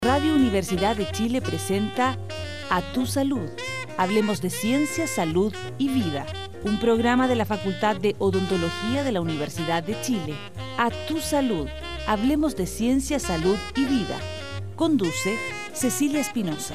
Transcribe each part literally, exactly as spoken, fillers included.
Radio Universidad de Chile presenta A Tu Salud. Hablemos de ciencia, salud y vida. Un programa de la Facultad de Odontología de la Universidad de Chile. A Tu Salud. Hablemos de ciencia, salud y vida. Conduce Cecilia Espinosa.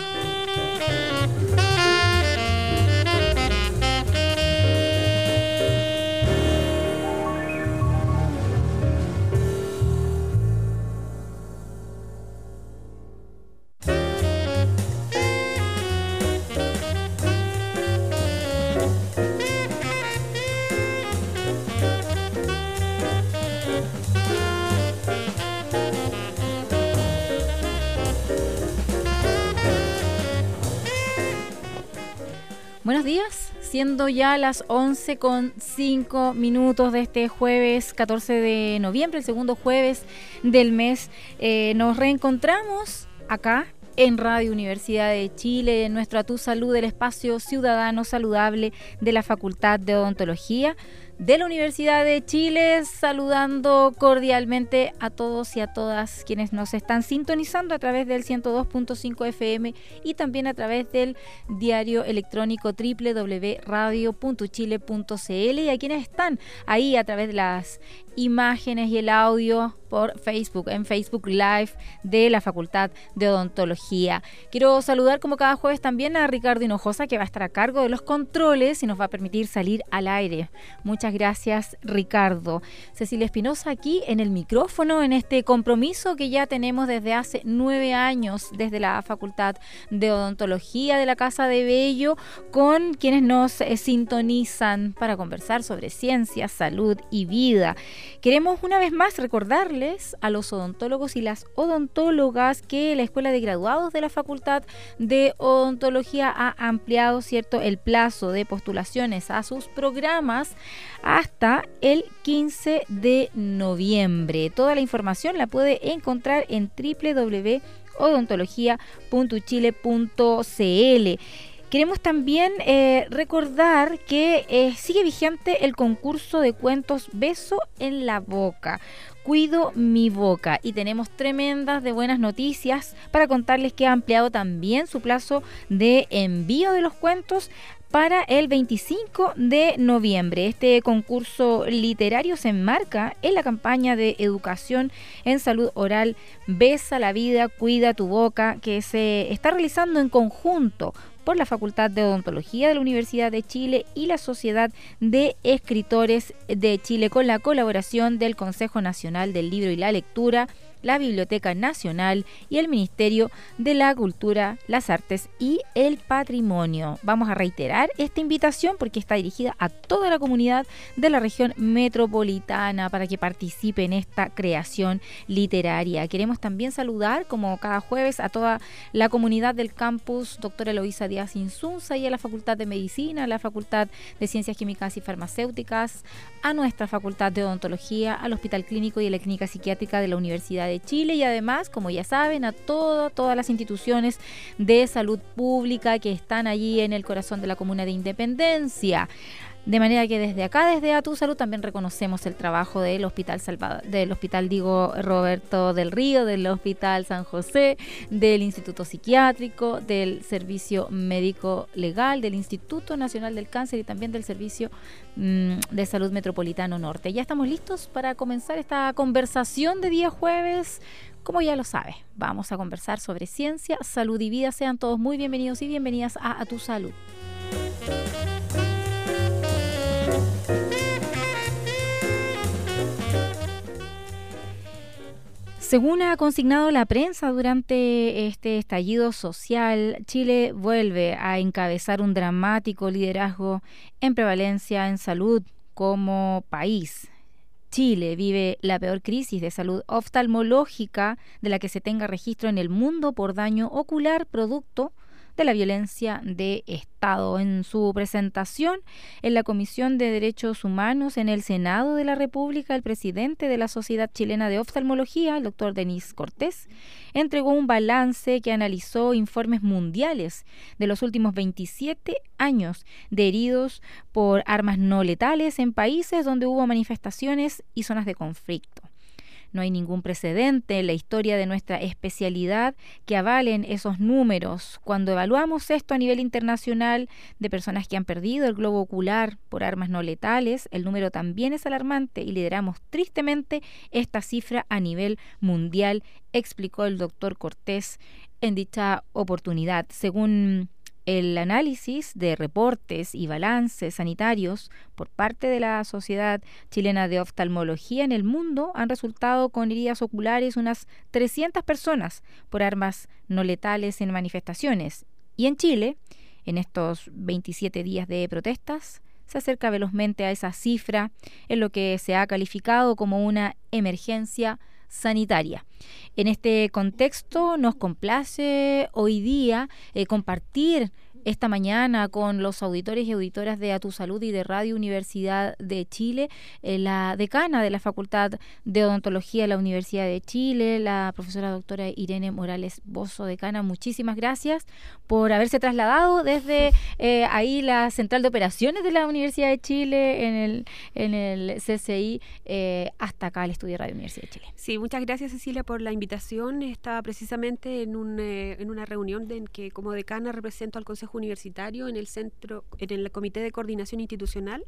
Buenos días, siendo ya las once con cinco minutos de este jueves catorce de noviembre, el segundo jueves del mes, eh, nos reencontramos acá en Radio Universidad de Chile, en nuestro A Tu Salud, el espacio ciudadano saludable de la Facultad de Odontología de la Universidad de Chile, saludando cordialmente a todos y a todas quienes nos están sintonizando a través del ciento dos punto cinco F M y también a través del diario electrónico doble u doble u doble u punto radio punto chile punto c l y a quienes están ahí a través de las imágenes y el audio por Facebook, en Facebook Live de la Facultad de Odontología. Quiero saludar como cada jueves también a Ricardo Hinojosa, que va a estar a cargo de los controles y nos va a permitir salir al aire. Muchas gracias, Ricardo. Cecilia Espinosa aquí en el micrófono, en este compromiso que ya tenemos desde hace nueve años, desde la Facultad de Odontología de la Casa de Bello, con quienes nos eh, sintonizan para conversar sobre ciencia, salud y vida. Queremos una vez más recordarles a los odontólogos y las odontólogas que la Escuela de Graduados de la Facultad de Odontología ha ampliado, ¿cierto?, el plazo de postulaciones a sus programas hasta el quince de noviembre. Toda la información la puede encontrar en doble u doble u doble u punto odontología punto chile punto c l. Queremos también eh, recordar que eh, sigue vigente el concurso de cuentos Beso en la Boca. Cuido mi boca, y tenemos tremendas de buenas noticias para contarles que ha ampliado también su plazo de envío de los cuentos para el veinticinco de noviembre. Este concurso literario se enmarca en la campaña de educación en salud oral Besa la vida, cuida tu boca, que se está realizando en conjunto por la Facultad de Odontología de la Universidad de Chile y la Sociedad de Escritores de Chile, con la colaboración del Consejo Nacional del Libro y la Lectura, la Biblioteca Nacional y el Ministerio de la Cultura, las Artes y el Patrimonio. Vamos a reiterar esta invitación porque está dirigida a toda la comunidad de la región metropolitana para que participe en esta creación literaria. Queremos también saludar, como cada jueves, a toda la comunidad del campus Doctora Eloísa Díaz Insunza y a la Facultad de Medicina, a la Facultad de Ciencias Químicas y Farmacéuticas, a nuestra Facultad de Odontología, al Hospital Clínico y a la Clínica Psiquiátrica de la Universidad de Chile, y además, como ya saben, a todo, todas las instituciones de salud pública que están allí en el corazón de la comuna de Independencia. De manera que desde acá, desde A Tu Salud, también reconocemos el trabajo del Hospital Salvador, del Hospital digo Roberto del Río, del Hospital San José, del Instituto Psiquiátrico, del Servicio Médico Legal, del Instituto Nacional del Cáncer y también del Servicio mmm, de Salud Metropolitano Norte. Ya estamos listos para comenzar esta conversación de día jueves. Como ya lo sabe, vamos a conversar sobre ciencia, salud y vida. Sean todos muy bienvenidos y bienvenidas a A Tu Salud. Según ha consignado la prensa durante este estallido social, Chile vuelve a encabezar un dramático liderazgo en prevalencia en salud como país. Chile vive la peor crisis de salud oftalmológica de la que se tenga registro en el mundo por daño ocular producto de la violencia de Estado. En su presentación en la Comisión de Derechos Humanos en el Senado de la República, el presidente de la Sociedad Chilena de Oftalmología, el doctor Denis Cortés, entregó un balance que analizó informes mundiales de los últimos veintisiete años de heridos por armas no letales en países donde hubo manifestaciones y zonas de conflicto. No hay ningún precedente en la historia de nuestra especialidad que avalen esos números. Cuando evaluamos esto a nivel internacional de personas que han perdido el globo ocular por armas no letales, el número también es alarmante y lideramos tristemente esta cifra a nivel mundial, explicó el doctor Cortés en dicha oportunidad. Según el análisis de reportes y balances sanitarios por parte de la Sociedad Chilena de Oftalmología, en el mundo han resultado con heridas oculares unas trescientas personas por armas no letales en manifestaciones. Y en Chile, en estos veintisiete días de protestas, se acerca velozmente a esa cifra en lo que se ha calificado como una emergencia sanitaria. En este contexto nos complace hoy día eh, compartir esta mañana con los auditores y auditoras de A Tu Salud y de Radio Universidad de Chile, eh, la decana de la Facultad de Odontología de la Universidad de Chile, la profesora doctora Irene Morales Bozo. Decana, muchísimas gracias por haberse trasladado desde eh, ahí la central de operaciones de la Universidad de Chile en el, en el C C I eh, hasta acá al estudio de Radio Universidad de Chile. Sí, muchas gracias, Cecilia, por la invitación. Estaba precisamente en, un, eh, en una reunión en que como decana represento al Consejo Universitario en el centro, en el Comité de Coordinación Institucional,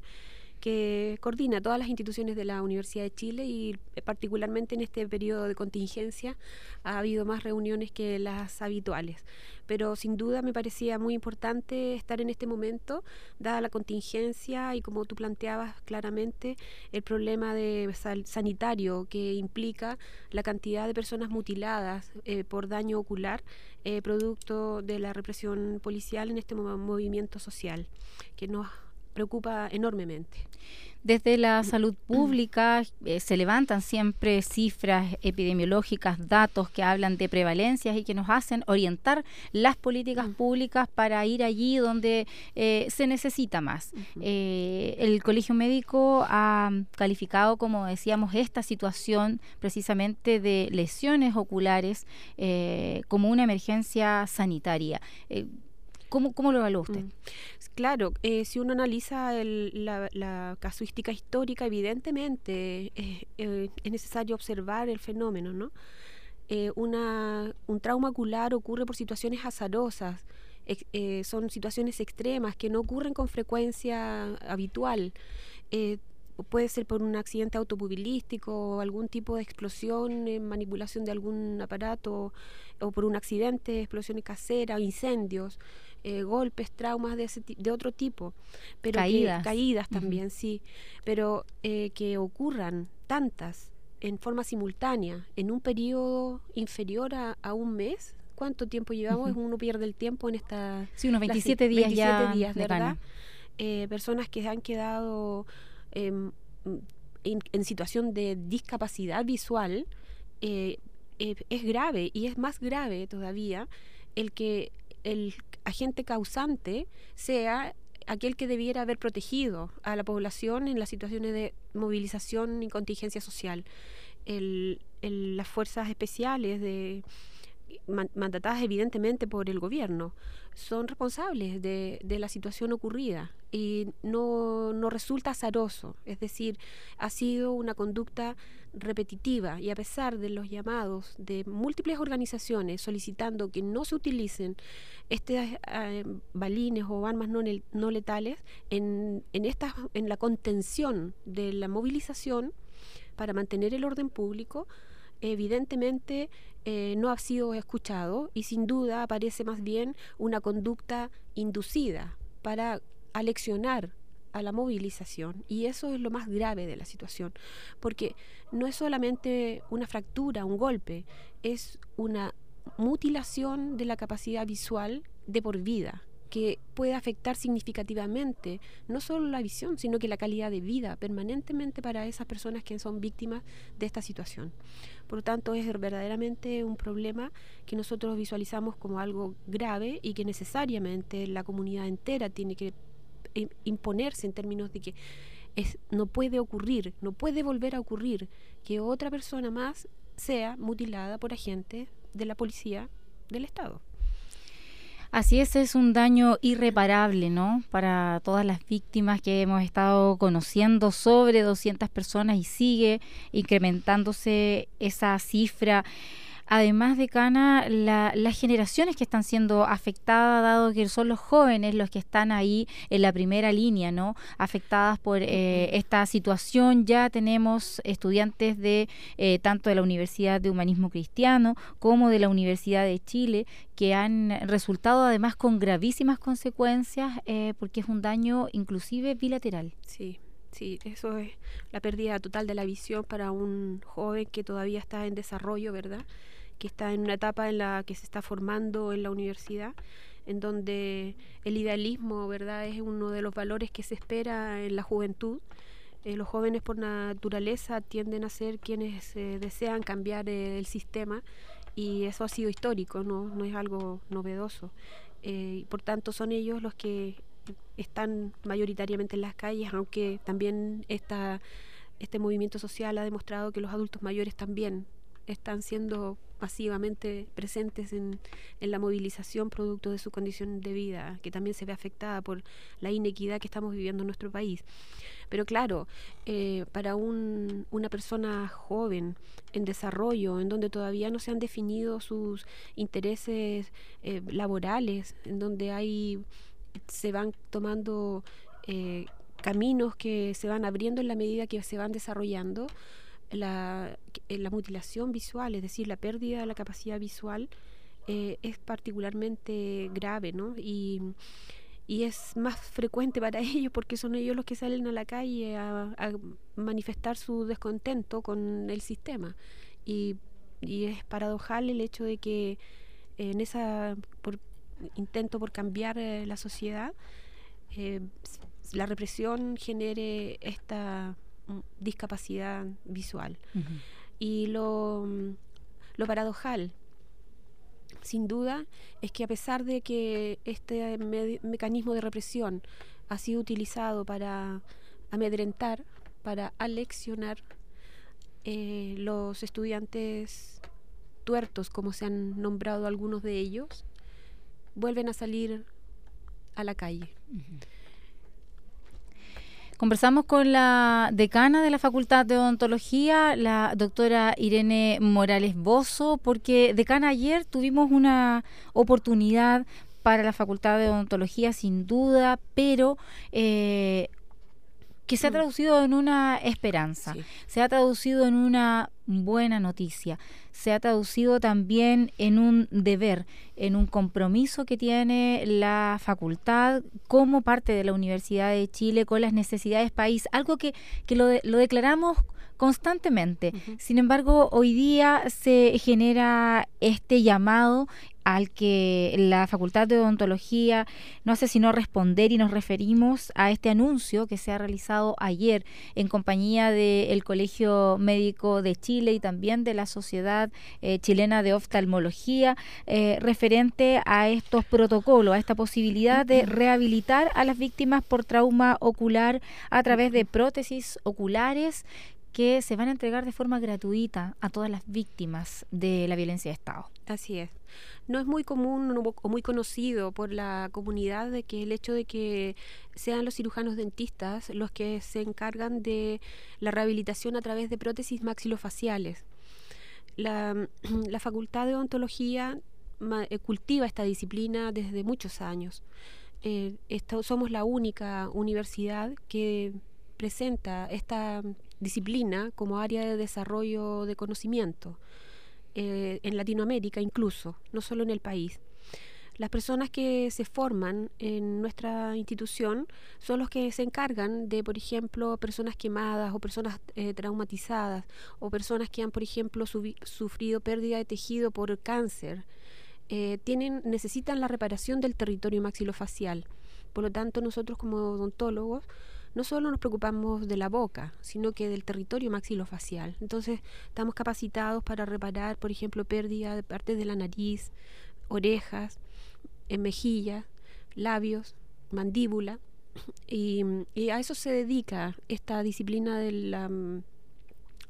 que coordina todas las instituciones de la Universidad de Chile, y particularmente en este periodo de contingencia ha habido más reuniones que las habituales. Pero sin duda me parecía muy importante estar en este momento, dada la contingencia y, como tú planteabas claramente, el problema de sal- sanitario que implica la cantidad de personas mutiladas eh, por daño ocular, eh, producto de la represión policial en este mo- movimiento social, que nos preocupa enormemente. Desde la salud pública eh, se levantan siempre cifras epidemiológicas, datos que hablan de prevalencias y que nos hacen orientar las políticas uh-huh. públicas para ir allí donde eh, se necesita más. Uh-huh. Eh, el Colegio Médico ha calificado, como decíamos, esta situación precisamente de lesiones oculares eh, como una emergencia sanitaria. Eh, ¿Cómo, ¿Cómo lo evalúa usted? Claro, eh, si uno analiza el, la, la casuística histórica, evidentemente eh, eh, es necesario observar el fenómeno, ¿no? Eh, una, un trauma ocular ocurre por situaciones azarosas, ex, eh, son situaciones extremas que no ocurren con frecuencia habitual. Eh, puede ser por un accidente automovilístico, algún tipo de explosión, eh, manipulación de algún aparato, o por un accidente, explosiones caseras, incendios, eh, golpes, traumas de, ese, de otro tipo. Pero caídas. Que, caídas también, uh-huh. sí. Pero eh, que ocurran tantas en forma simultánea, en un periodo inferior a, a un mes. ¿Cuánto tiempo llevamos? Uh-huh. Uno pierde el tiempo en esta... Sí, unos veintisiete días veintisiete ya días, de ¿verdad? Eh, personas que han quedado eh, en, en situación de discapacidad visual, eh, eh, es grave, y es más grave todavía el que el agente causante sea aquel que debiera haber protegido a la población en las situaciones de movilización y contingencia social. El, el, las fuerzas especiales de mandatadas evidentemente por el gobierno son responsables de, de la situación ocurrida, y no, no resulta azaroso, es decir, ha sido una conducta repetitiva, y a pesar de los llamados de múltiples organizaciones solicitando que no se utilicen estos eh, balines o armas no, no letales en, en, esta, en la contención de la movilización para mantener el orden público, evidentemente eh, no ha sido escuchado, y sin duda aparece más bien una conducta inducida para aleccionar a la movilización, y eso es lo más grave de la situación, porque no es solamente una fractura, un golpe, es una mutilación de la capacidad visual de por vida, que puede afectar significativamente no solo la visión, sino que la calidad de vida permanentemente para esas personas que son víctimas de esta situación. Por lo tanto, es verdaderamente un problema que nosotros visualizamos como algo grave, y que necesariamente la comunidad entera tiene que imponerse en términos de que es, no puede ocurrir, no puede volver a ocurrir que otra persona más sea mutilada por agentes de la policía del Estado. Así es, es un daño irreparable, ¿no? Para todas las víctimas que hemos estado conociendo, sobre doscientas personas, y sigue incrementándose esa cifra. Además, decana, la, las generaciones que están siendo afectadas, dado que son los jóvenes los que están ahí en la primera línea, ¿no? Afectadas por eh, esta situación. Ya tenemos estudiantes de eh, tanto de la Universidad de Humanismo Cristiano como de la Universidad de Chile, que han resultado además con gravísimas consecuencias, eh, porque es un daño inclusive bilateral. Sí. Sí, eso es la pérdida total de la visión para un joven que todavía está en desarrollo, ¿verdad? Que está en una etapa en la que se está formando en la universidad, en donde el idealismo, ¿verdad?, es uno de los valores que se espera en la juventud. Eh, los jóvenes por naturaleza tienden a ser quienes eh, desean cambiar eh, el sistema, y eso ha sido histórico, no, no es algo novedoso. Eh, y por tanto son ellos los que están mayoritariamente en las calles, aunque también esta, este movimiento social ha demostrado que los adultos mayores también están siendo masivamente presentes en, en la movilización producto de su condición de vida, que también se ve afectada por la inequidad que estamos viviendo en nuestro país. Pero claro, eh, para un, una persona joven, en desarrollo, en donde todavía no se han definido sus intereses eh, laborales, en donde hay se van tomando eh, caminos que se van abriendo en la medida que se van desarrollando, la, la mutilación visual, es decir, la pérdida de la capacidad visual, eh, es particularmente grave, ¿no? Y, y es más frecuente para ellos porque son ellos los que salen a la calle a, a manifestar su descontento con el sistema. Y, y es paradojal el hecho de que en esa... Por, intento por cambiar eh, la sociedad, eh, la represión genere esta mm, discapacidad visual. Uh-huh. Y lo, lo paradojal, sin duda, es que a pesar de que este me- mecanismo de represión ha sido utilizado para amedrentar, para aleccionar, eh, los estudiantes tuertos, como se han nombrado algunos de ellos, vuelven a salir a la calle. Uh-huh. Conversamos con la decana de la Facultad de Odontología, la doctora Irene Morales Bozo, porque, decana, ayer tuvimos una oportunidad para la Facultad de Odontología, sin duda, pero eh, que se ha traducido en una esperanza, sí. Se ha traducido en una buena noticia, se ha traducido también en un deber, en un compromiso que tiene la facultad como parte de la Universidad de Chile con las necesidades país, algo que, que lo, de, lo declaramos constantemente. Uh-huh. Sin embargo, hoy día se genera este llamado al que la Facultad de Odontología no hace sino responder, y nos referimos a este anuncio que se ha realizado ayer en compañía del Colegio Médico de Chile y también de la Sociedad eh, Chilena de Oftalmología, eh, referente a estos protocolos, a esta posibilidad de rehabilitar a las víctimas por trauma ocular a través de prótesis oculares que se van a entregar de forma gratuita a todas las víctimas de la violencia de Estado. Así es. No es muy común o muy conocido por la comunidad de que el hecho de que sean los cirujanos dentistas los que se encargan de la rehabilitación a través de prótesis maxilofaciales. La, la Facultad de Odontología ma, eh, cultiva esta disciplina desde muchos años. Eh, esto, somos la única universidad que presenta esta disciplina como área de desarrollo de conocimiento. Eh, en Latinoamérica incluso, no solo en el país. Las personas que se forman en nuestra institución son los que se encargan de, por ejemplo, personas quemadas o personas eh, traumatizadas o personas que han, por ejemplo, subi- sufrido pérdida de tejido por cáncer. Eh, tienen, necesitan la reparación del territorio maxilofacial. Por lo tanto, nosotros como odontólogos no solo nos preocupamos de la boca, sino que del territorio maxilofacial. Entonces, estamos capacitados para reparar, por ejemplo, pérdida de partes de la nariz, orejas, en mejillas, labios, mandíbula. Y, y a eso se dedica esta disciplina de la,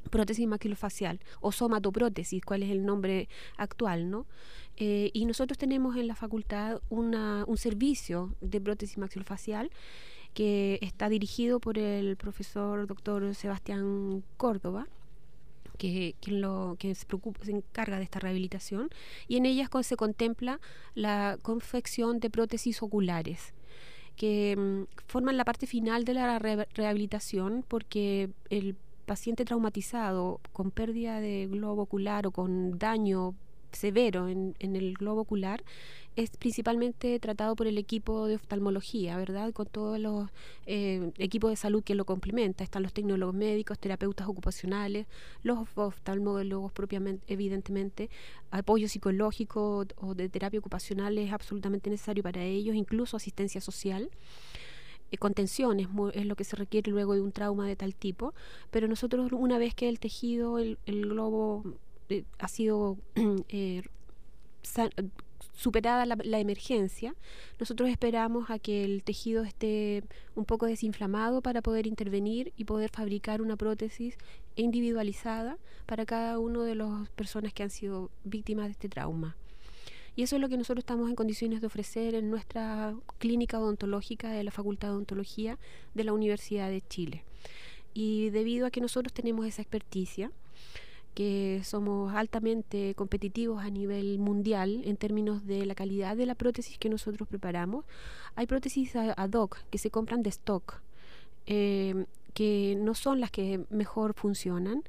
prótesis maxilofacial o somatoprótesis, cuál es el nombre actual, ¿no? Eh, y nosotros tenemos en la facultad una, un servicio de prótesis maxilofacial que está dirigido por el profesor doctor Sebastián Córdoba, que, que, lo, que se, preocupa, se encarga de esta rehabilitación, y en ellas se contempla la confección de prótesis oculares, que um, forman la parte final de la re rehabilitación, porque el paciente traumatizado con pérdida de globo ocular o con daño severo en, en el globo ocular es principalmente tratado por el equipo de oftalmología, ¿verdad? Con todos los eh, equipos de salud que lo complementa. Están los tecnólogos médicos, terapeutas ocupacionales, los oftalmólogos propiamente, evidentemente. Apoyo psicológico o de terapia ocupacional es absolutamente necesario para ellos, incluso asistencia social. Contención es, muy, es lo que se requiere luego de un trauma de tal tipo, pero nosotros, una vez que el tejido, el, el globo eh, ha sido eh, san, superada la, la emergencia, nosotros esperamos a que el tejido esté un poco desinflamado para poder intervenir y poder fabricar una prótesis individualizada para cada una de las personas que han sido víctimas de este trauma. Y eso es lo que nosotros estamos en condiciones de ofrecer en nuestra clínica odontológica de la Facultad de Odontología de la Universidad de Chile. Y debido a que nosotros tenemos esa experticia, que somos altamente competitivos a nivel mundial en términos de la calidad de la prótesis que nosotros preparamos, hay prótesis ad hoc que se compran de stock, eh, que no son las que mejor funcionan.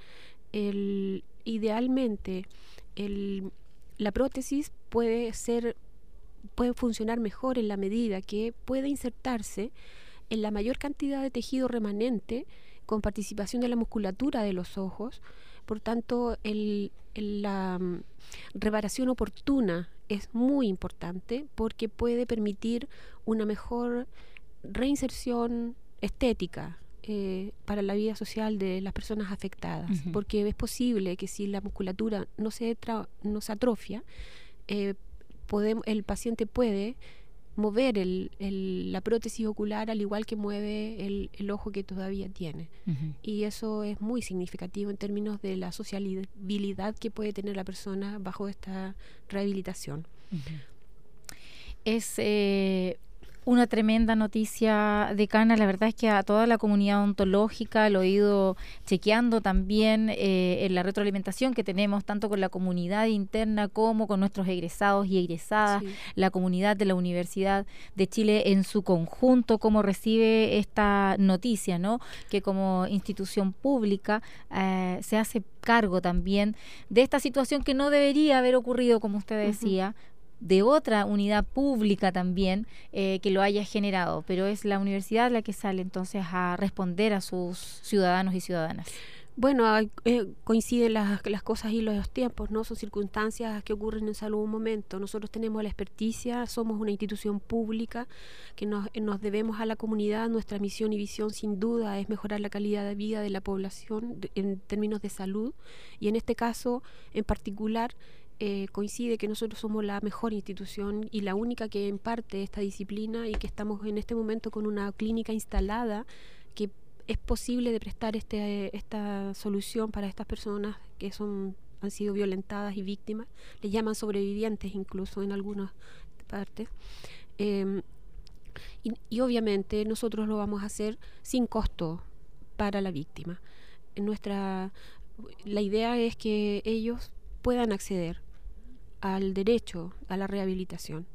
El, idealmente, el... la prótesis puede ser, puede funcionar mejor en la medida que puede insertarse en la mayor cantidad de tejido remanente con participación de la musculatura de los ojos. Por tanto, el, el, la um, reparación oportuna es muy importante porque puede permitir una mejor reinserción estética Eh, para la vida social de las personas afectadas, uh-huh. porque es posible que si la musculatura no se, tra no se atrofia, eh, podemos, el paciente puede mover el, el, la prótesis ocular al igual que mueve el, el ojo que todavía tiene. Uh-huh. Y eso es muy significativo en términos de la sociabilidad que puede tener la persona bajo esta rehabilitación. Uh-huh. Es... Eh una tremenda noticia, decana. La verdad es que a toda la comunidad odontológica lo he ido chequeando también eh, en la retroalimentación que tenemos tanto con la comunidad interna como con nuestros egresados y egresadas, sí. La comunidad de la Universidad de Chile en su conjunto, cómo recibe esta noticia, ¿no? Que como institución pública eh, se hace cargo también de esta situación que no debería haber ocurrido, como usted decía, uh-huh. de otra unidad pública también eh, que lo haya generado, pero es la universidad la que sale entonces a responder a sus ciudadanos y ciudadanas. Bueno, eh, coinciden las, las cosas y los tiempos, ¿no? Son circunstancias que ocurren en salud un momento. Nosotros tenemos la experticia, somos una institución pública que nos, nos debemos a la comunidad. Nuestra misión y visión sin duda es mejorar la calidad de vida de la población de, en términos de salud, y en este caso en particular Eh, coincide que nosotros somos la mejor institución y la única que imparte esta disciplina, y que estamos en este momento con una clínica instalada que es posible de prestar este, esta solución para estas personas que son, han sido violentadas y víctimas. Les llaman sobrevivientes incluso en algunas partes. Eh, y, y obviamente nosotros lo vamos a hacer sin costo para la víctima. En nuestra, la idea es que ellos puedan acceder al derecho a la rehabilitación,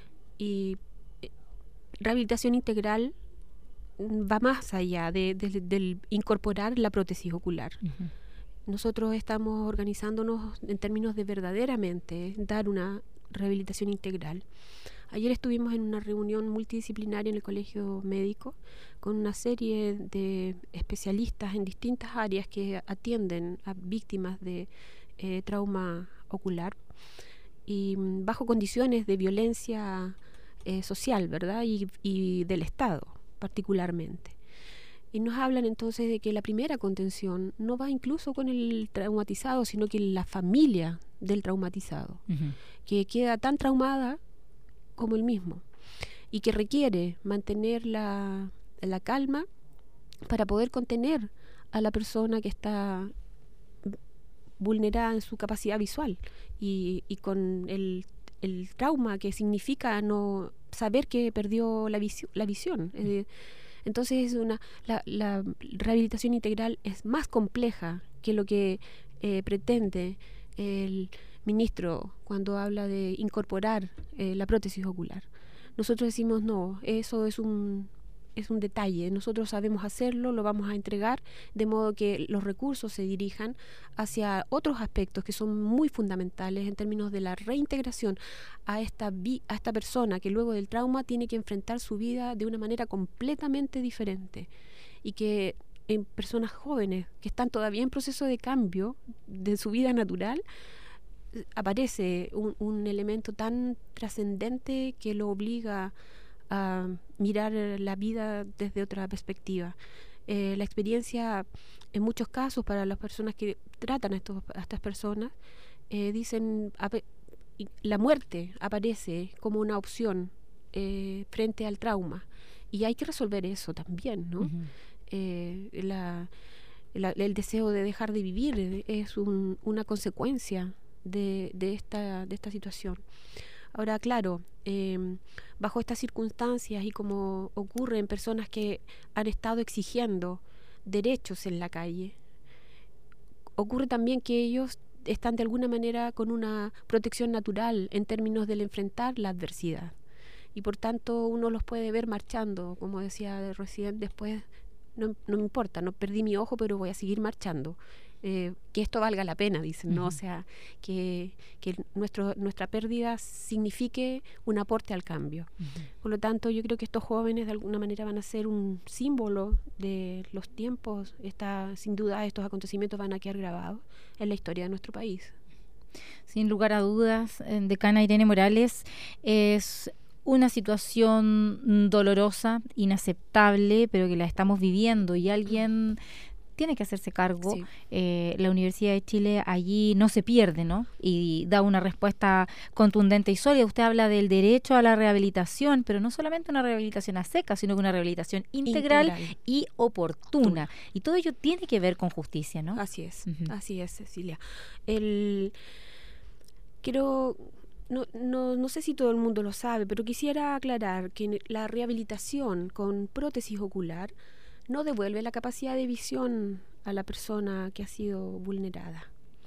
y rehabilitación integral va más allá de, de, de incorporar la prótesis ocular. Uh-huh. Nosotros estamos organizándonos en términos de verdaderamente dar una rehabilitación integral. Ayer estuvimos en una reunión multidisciplinaria en el Colegio Médico con una serie de especialistas en distintas áreas que atienden a víctimas de eh, trauma ocular y bajo condiciones de violencia eh, social, ¿verdad? Y, y del Estado particularmente. Y nos hablan entonces de que la primera contención no va incluso con el traumatizado, sino que la familia del traumatizado, uh-huh. que queda tan traumada como el mismo, y que requiere mantener la, la calma para poder contener a la persona que está vulnerada en su capacidad visual y, y con el, el trauma que significa no saber que perdió la, visi- la visión. Eh, entonces es una la, la rehabilitación integral es más compleja que lo que eh, pretende el ministro cuando habla de incorporar eh, la prótesis ocular. Nosotros decimos no, eso es un es un detalle, nosotros sabemos hacerlo, lo vamos a entregar, de modo que los recursos se dirijan hacia otros aspectos que son muy fundamentales en términos de la reintegración a esta, vi- a esta persona que luego del trauma tiene que enfrentar su vida de una manera completamente diferente, y que en personas jóvenes que están todavía en proceso de cambio de su vida natural, aparece un, un elemento tan trascendente que lo obliga a mirar la vida desde otra perspectiva. Eh, la experiencia, en muchos casos, para las personas que tratan a, estos, a estas personas, eh, dicen, ap- la muerte aparece como una opción eh, frente al trauma, y hay que resolver eso también, ¿no? Uh-huh. eh, la, la, el deseo de dejar de vivir es un, una consecuencia de, de, esta, de esta situación. Ahora, claro, eh, bajo estas circunstancias y como ocurre en personas que han estado exigiendo derechos en la calle, ocurre también que ellos están de alguna manera con una protección natural en términos del enfrentar la adversidad. Y por tanto uno los puede ver marchando, como decía recién, después no, no me importa, no perdí mi ojo, pero voy a seguir marchando. Eh, que esto valga la pena, dicen, ¿no? Uh-huh. O sea, que, que nuestro, nuestra pérdida signifique un aporte al cambio. Uh-huh. Por lo tanto, yo creo que estos jóvenes de alguna manera van a ser un símbolo de los tiempos. Esta, sin duda, estos acontecimientos van a quedar grabados en la historia de nuestro país. Sin lugar a dudas, decana Irene Morales, es una situación dolorosa, inaceptable, pero que la estamos viviendo, y alguien tiene que hacerse cargo. Sí. Eh, la Universidad de Chile allí no se pierde, ¿no? Y da una respuesta contundente y sólida. Usted habla del derecho a la rehabilitación, pero no solamente una rehabilitación a secas, sino que una rehabilitación integral, integral. y oportuna. Tú. Y todo ello tiene que ver con justicia, ¿no? Así es, uh-huh. así es, Cecilia. El... Quiero... No, no, no sé si todo el mundo lo sabe, pero quisiera aclarar que la rehabilitación con prótesis ocular no devuelve la capacidad de visión a la persona que ha sido vulnerada.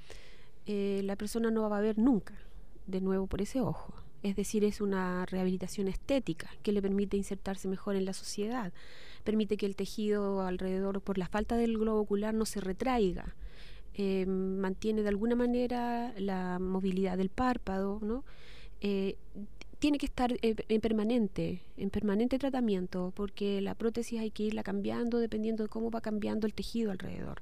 Eh, la persona no va a ver nunca de nuevo por ese ojo. Es decir, es una rehabilitación estética que le permite insertarse mejor en la sociedad, permite que el tejido alrededor, por la falta del globo ocular, no se retraiga. Eh, mantiene de alguna manera la movilidad del párpado, ¿no? Eh, tiene que estar eh, en permanente, en permanente tratamiento, porque la prótesis hay que irla cambiando dependiendo de cómo va cambiando el tejido alrededor.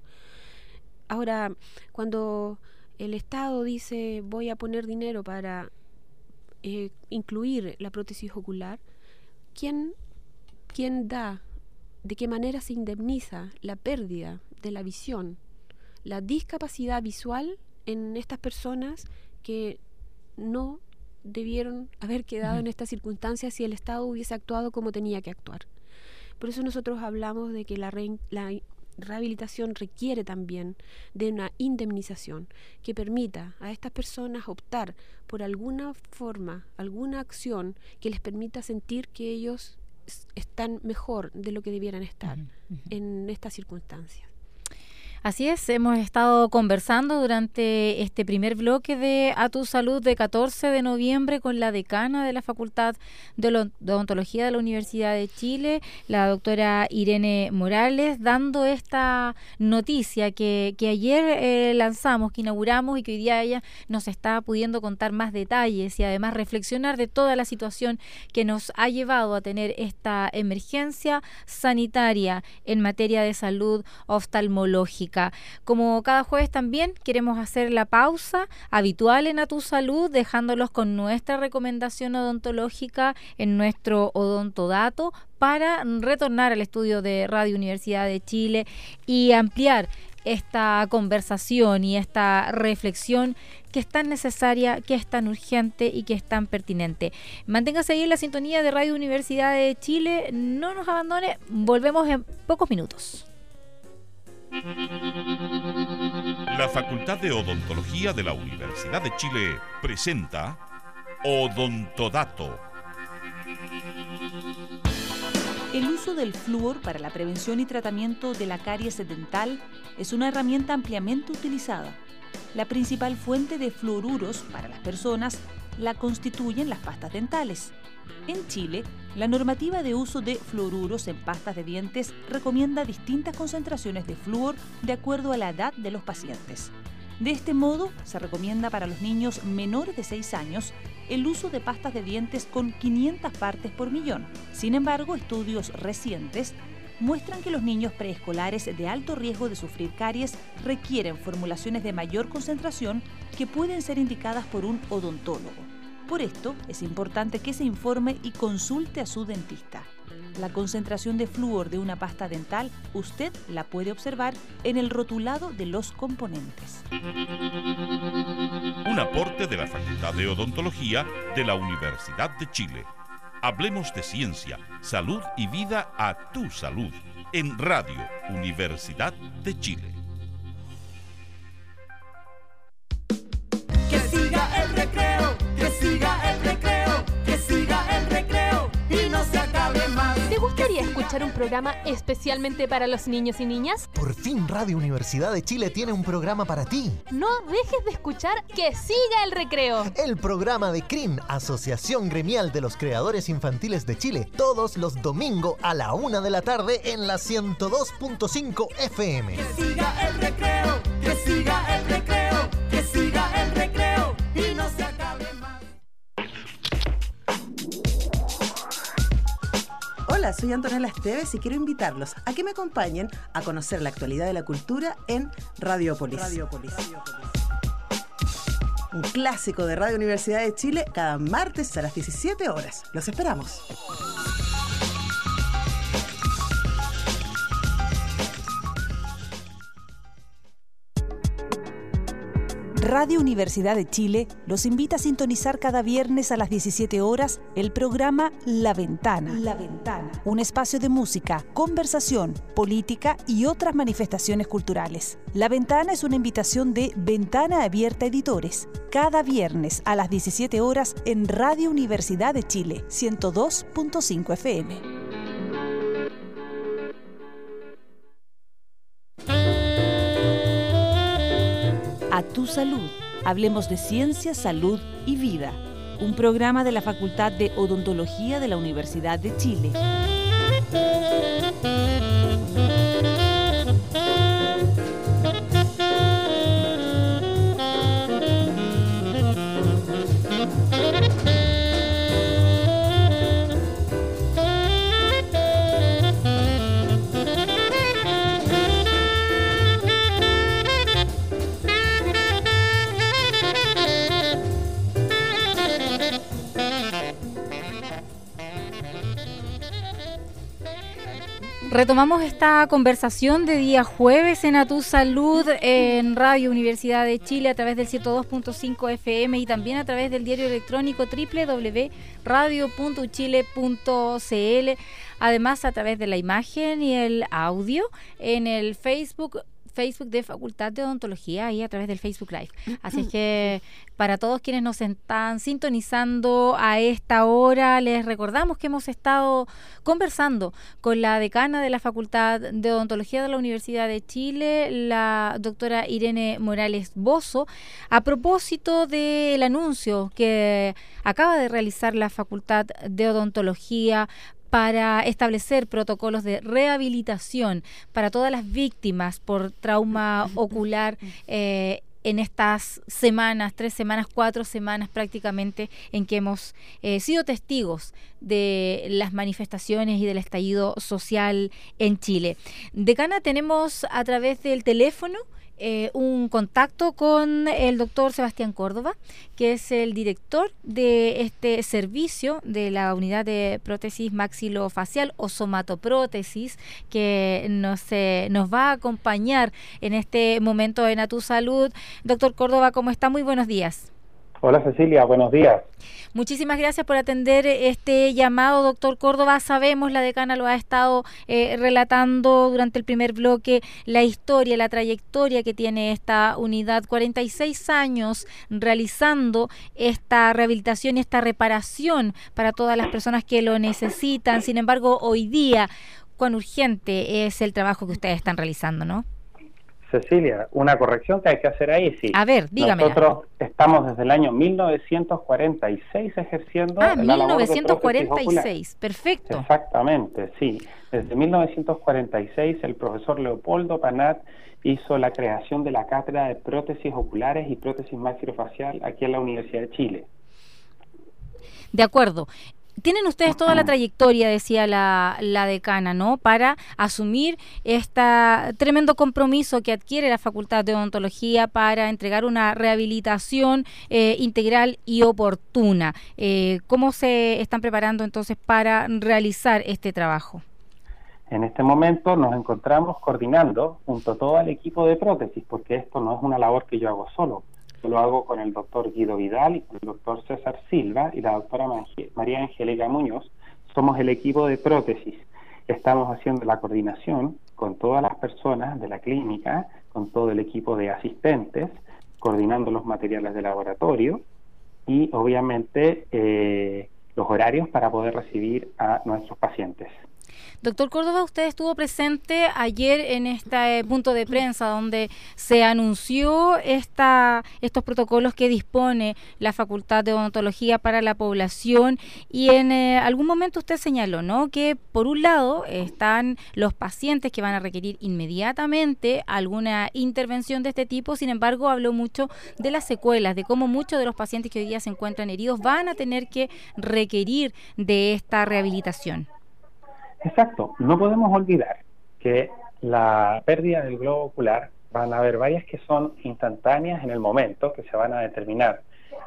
Ahora, cuando el Estado dice voy a poner dinero para eh, incluir la prótesis ocular, ¿quién, quién da, de qué manera se indemniza la pérdida de la visión, la discapacidad visual en estas personas que no debieron haber quedado uh-huh. en estas circunstancias si el Estado hubiese actuado como tenía que actuar? Por eso nosotros hablamos de que la, re, la rehabilitación requiere también de una indemnización que permita a estas personas optar por alguna forma, alguna acción que les permita sentir que ellos están mejor de lo que debieran estar uh-huh. Uh-huh. en estas circunstancias. Así es, hemos estado conversando durante este primer bloque de A Tu Salud de catorce de noviembre con la decana de la Facultad de Odontología de la Universidad de Chile, la doctora Irene Morales, dando esta noticia que, que ayer eh, lanzamos, que inauguramos, y que hoy día ella nos está pudiendo contar más detalles y además reflexionar de toda la situación que nos ha llevado a tener esta emergencia sanitaria en materia de salud oftalmológica. Como cada jueves también queremos hacer la pausa habitual en A Tu Salud, dejándolos con nuestra recomendación odontológica en nuestro odontodato, para retornar al estudio de Radio Universidad de Chile y ampliar esta conversación y esta reflexión que es tan necesaria, que es tan urgente y que es tan pertinente. Manténgase ahí en la sintonía de Radio Universidad de Chile, no nos abandone, volvemos en pocos minutos. Thank you. La Facultad de Odontología de la Universidad de Chile presenta Odontodato. El uso del flúor para la prevención y tratamiento de la caries dental es una herramienta ampliamente utilizada. La principal fuente de fluoruros para las personas la constituyen las pastas dentales. En Chile, la normativa de uso de fluoruros en pastas de dientes recomienda distintas concentraciones de flúor de acuerdo a la edad de los pacientes. De este modo, se recomienda para los niños menores de seis años el uso de pastas de dientes con quinientas partes por millón. Sin embargo, estudios recientes muestran que los niños preescolares de alto riesgo de sufrir caries requieren formulaciones de mayor concentración que pueden ser indicadas por un odontólogo. Por esto, es importante que se informe y consulte a su dentista. La concentración de flúor de una pasta dental usted la puede observar en el rotulado de los componentes. Un aporte de la Facultad de Odontología de la Universidad de Chile. Hablemos de ciencia, salud y vida a tu salud en Radio Universidad de Chile. Que siga el recreo, que siga el recreo, que siga el recreo y no se acabe más. ¿Te gustaría escuchar un programa especialmente para los niños y niñas? Por fin Radio Universidad de Chile tiene un programa para ti. No dejes de escuchar Que siga el recreo. El programa de C R I N, Asociación Gremial de los Creadores Infantiles de Chile, todos los domingos a la una de la tarde en la ciento dos punto cinco F M. Que siga el recreo, que siga el recreo, que siga el recreo y no se acabe más. Hola, soy Antonella Esteves y quiero invitarlos a que me acompañen a conocer la actualidad de la cultura en Radiopolis. Radiopolis. Un clásico de Radio Universidad de Chile cada martes a las diecisiete horas. Los esperamos. Radio Universidad de Chile los invita a sintonizar cada viernes a las diecisiete horas el programa La Ventana. La Ventana. Un espacio de música, conversación, política y otras manifestaciones culturales. La Ventana es una invitación de Ventana Abierta Editores. Cada viernes a las diecisiete horas en Radio Universidad de Chile, ciento dos punto cinco F M. A tu salud. Hablemos de ciencia, salud y vida. Un programa de la Facultad de Odontología de la Universidad de Chile. Retomamos esta conversación de día jueves en A Tu Salud en Radio Universidad de Chile a través del ciento dos punto cinco F M y también a través del diario electrónico doble u doble u doble u punto radio punto chile punto c l, además a través de la imagen y el audio en el Facebook Facebook de Facultad de Odontología y a través del Facebook Live. Así es que para todos quienes nos están sintonizando a esta hora, les recordamos que hemos estado conversando con la decana de la Facultad de Odontología de la Universidad de Chile, la doctora Irene Morales Bozo, a propósito del anuncio que acaba de realizar la Facultad de Odontología para establecer protocolos de rehabilitación para todas las víctimas por trauma ocular eh, en estas semanas, tres semanas, cuatro semanas prácticamente, en que hemos eh, sido testigos de las manifestaciones y del estallido social en Chile. Decana, tenemos a través del teléfono Eh, un contacto con el doctor Sebastián Córdoba, que es el director de este servicio de la unidad de prótesis maxilofacial o somatoprótesis, que nos, eh, nos va a acompañar en este momento en A Tu Salud. Doctor Córdoba, ¿cómo está? Muy buenos días. Hola Cecilia, buenos días. Muchísimas gracias por atender este llamado, doctor Córdoba. Sabemos, la decana lo ha estado eh, relatando durante el primer bloque, la historia, la trayectoria que tiene esta unidad. cuarenta y seis años realizando esta rehabilitación y esta reparación para todas las personas que lo necesitan. Sin embargo, hoy día, cuán urgente es el trabajo que ustedes están realizando, ¿no? Cecilia, una corrección que hay que hacer ahí, sí. A ver, dígamela. Nosotros estamos desde el año mil novecientos cuarenta y seis ejerciendo ah, la labor de mil novecientos cuarenta y seis, prótesis ocular. Perfecto. Exactamente, sí. Desde mil novecientos cuarenta y seis el profesor Leopoldo Panat hizo la creación de la cátedra de prótesis oculares y prótesis maxilofacial aquí en la Universidad de Chile. De acuerdo. Tienen ustedes toda la trayectoria, decía la, la decana, ¿no?, para asumir este tremendo compromiso que adquiere la Facultad de Odontología para entregar una rehabilitación eh, integral y oportuna. Eh, ¿Cómo se están preparando entonces para realizar este trabajo? En este momento nos encontramos coordinando junto a todo el equipo de prótesis, porque esto no es una labor que yo hago solo. Yo lo hago con el doctor Guido Vidal y con el doctor César Silva y la doctora María Angélica Muñoz. Somos el equipo de prótesis. Estamos haciendo la coordinación con todas las personas de la clínica, con todo el equipo de asistentes, coordinando los materiales de laboratorio y obviamente eh, los horarios para poder recibir a nuestros pacientes. Doctor Córdoba, usted estuvo presente ayer en este punto de prensa donde se anunció esta, estos protocolos que dispone la Facultad de Odontología para la población y en eh, algún momento usted señaló, ¿no?, que por un lado están los pacientes que van a requerir inmediatamente alguna intervención de este tipo. Sin embargo, habló mucho de las secuelas, de cómo muchos de los pacientes que hoy día se encuentran heridos van a tener que requerir de esta rehabilitación. Exacto, no podemos olvidar que la pérdida del globo ocular van a haber varias que son instantáneas en el momento, que se van a determinar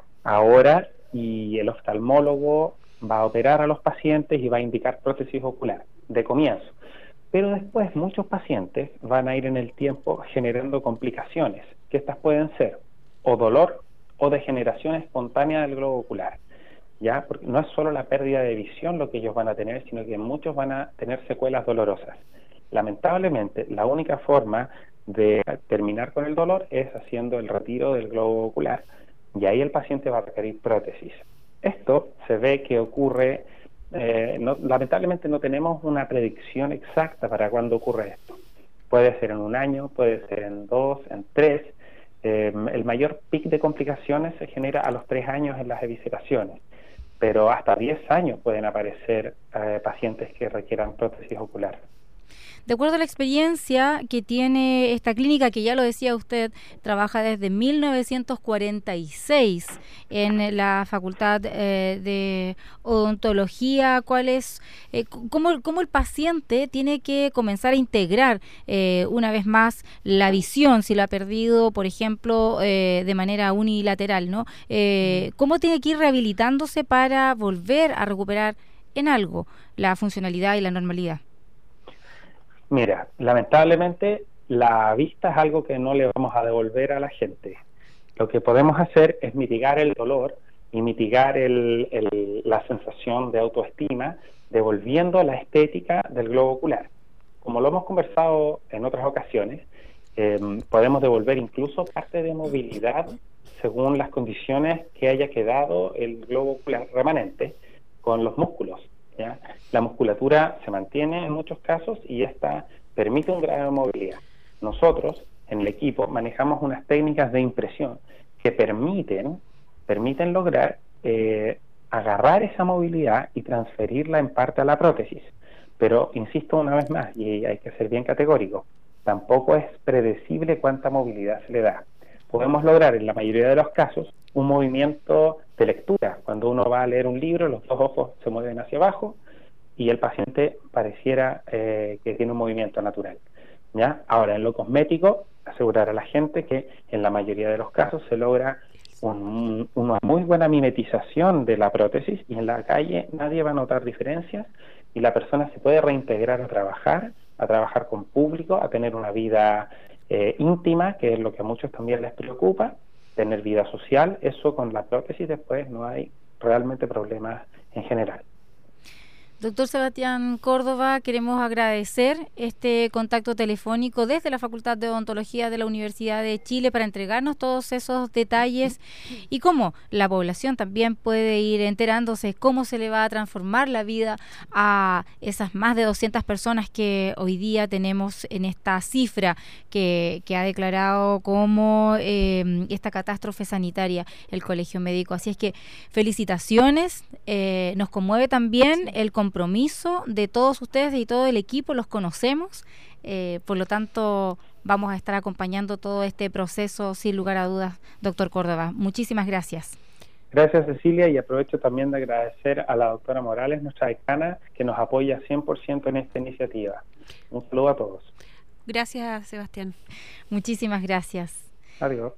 ahora, y el oftalmólogo va a operar a los pacientes y va a indicar prótesis ocular de comienzo. Pero después muchos pacientes van a ir en el tiempo generando complicaciones, que estas pueden ser o dolor o degeneración espontánea del globo ocular. ¿Ya? Porque no es solo la pérdida de visión lo que ellos van a tener, sino que muchos van a tener secuelas dolorosas. Lamentablemente, la única forma de terminar con el dolor es haciendo el retiro del globo ocular, y ahí el paciente va a requerir prótesis. Esto se ve que ocurre, eh, no, lamentablemente no tenemos una predicción exacta para cuándo ocurre esto. Puede ser en un año, puede ser en dos, en tres. Eh, el mayor pic de complicaciones se genera a los tres años en las evisceraciones, pero hasta diez años pueden aparecer eh, pacientes que requieran prótesis ocular. De acuerdo a la experiencia que tiene esta clínica, que ya lo decía usted, trabaja desde mil novecientos cuarenta y seis en la Facultad eh, de Odontología, ¿cuál es, eh, cómo, cómo el paciente tiene que comenzar a integrar eh, una vez más la visión, si lo ha perdido, por ejemplo, eh, de manera unilateral, ¿no? Eh, ¿Cómo tiene que ir rehabilitándose para volver a recuperar en algo la funcionalidad y la normalidad? Mira, lamentablemente la vista es algo que no le vamos a devolver a la gente. Lo que podemos hacer es mitigar el dolor y mitigar el, el, la sensación de autoestima, devolviendo la estética del globo ocular. Como lo hemos conversado en otras ocasiones, eh, podemos devolver incluso parte de movilidad según las condiciones que haya quedado el globo ocular remanente con los músculos. ¿Ya? La musculatura se mantiene en muchos casos y esta permite un grado de movilidad. Nosotros, en el equipo, manejamos unas técnicas de impresión que permiten, permiten lograr eh, agarrar esa movilidad y transferirla en parte a la prótesis. Pero, insisto una vez más, y hay que ser bien categórico, tampoco es predecible cuánta movilidad se le da. Podemos lograr, en la mayoría de los casos, un movimiento de lectura. Cuando uno va a leer un libro, los dos ojos se mueven hacia abajo y el paciente pareciera eh, que tiene un movimiento natural. ¿Ya? Ahora, en lo cosmético, asegurar a la gente que en la mayoría de los casos se logra un, una muy buena mimetización de la prótesis, y en la calle nadie va a notar diferencias y la persona se puede reintegrar a trabajar, a trabajar con público, a tener una vida eh, íntima, que es lo que a muchos también les preocupa, tener vida social, eso con la prótesis después no hay realmente problemas en general. Doctor Sebastián Córdoba, queremos agradecer este contacto telefónico desde la Facultad de Odontología de la Universidad de Chile para entregarnos todos esos detalles y cómo la población también puede ir enterándose cómo se le va a transformar la vida a esas más de doscientas personas que hoy día tenemos en esta cifra que, que ha declarado como eh, esta catástrofe sanitaria el Colegio Médico. Así es que felicitaciones, eh, nos conmueve también el compromiso de todos ustedes y todo el equipo, los conocemos, eh, por lo tanto vamos a estar acompañando todo este proceso sin lugar a dudas, doctor Córdoba. Muchísimas gracias. Gracias, Cecilia, y aprovecho también de agradecer a la doctora Morales, nuestra decana, que nos apoya cien por ciento en esta iniciativa. Un saludo a todos. Gracias, Sebastián. Muchísimas gracias. Adiós.